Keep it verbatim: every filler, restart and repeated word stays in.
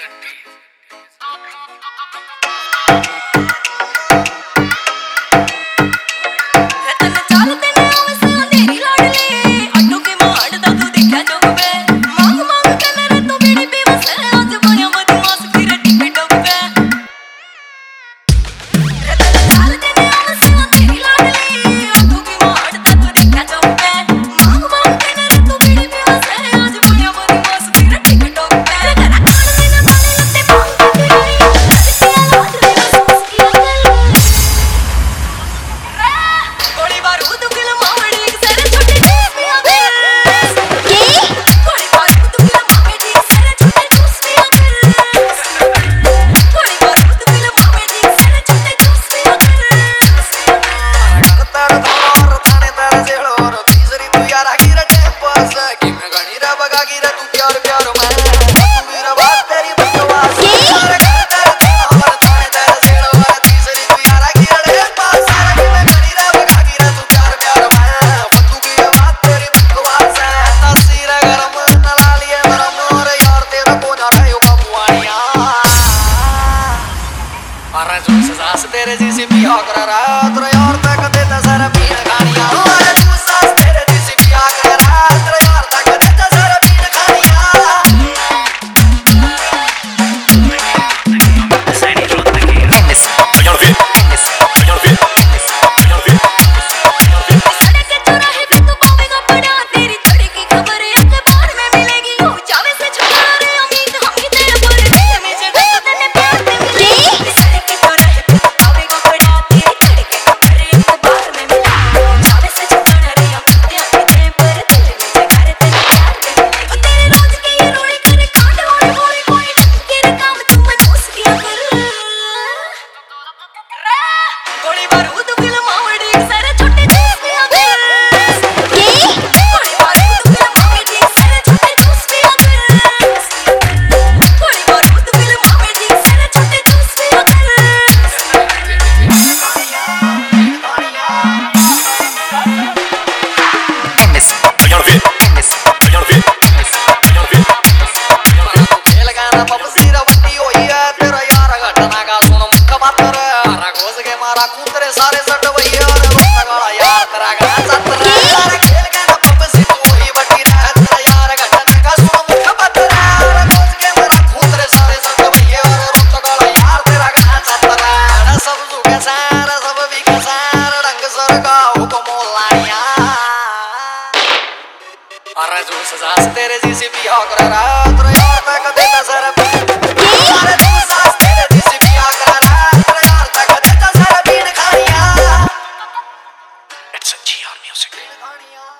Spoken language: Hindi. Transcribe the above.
तेरे जैसी पिया कर रात रे यार तक देता सारा पीन खानिया अरे तू सास तेरे जैसी पिया कर रात रे यार तक देता सारा पीन खानिया सैनी रोड तक मिस यार वे मिस यार वे यार वे सड़क चौराहे पे तू पावेगा पड़ा तेरी थोड़ी की खबर अखबार में मिलेगी हो जावे से छुड़ा रे उम्मीद हम ही तेरे पर दिल में जगह तने प्यार दे मिलेगी सड़क चौराहे पे कुतरे सारे सट भैया रे बड़ा यार तेरा गाना सतरा यार खेल के ना पप से तू ही बटी रह तेरा यार घटन का सुन मुख बतरा रे कोस के मेरा कुतरे सारे सट भैया रे बड़ा यार तेरा गाना सतरा ना सब सुखे सारा सब भी के सारा रंग सरगा हुक्म मोलानिया अरे जो सजा से तेरे जैसी पिया कर रात रे यार तक देता सारा अरे तू सास तेरे जैसी पिया कर रात रे यार तक देता सारा It's a G R music.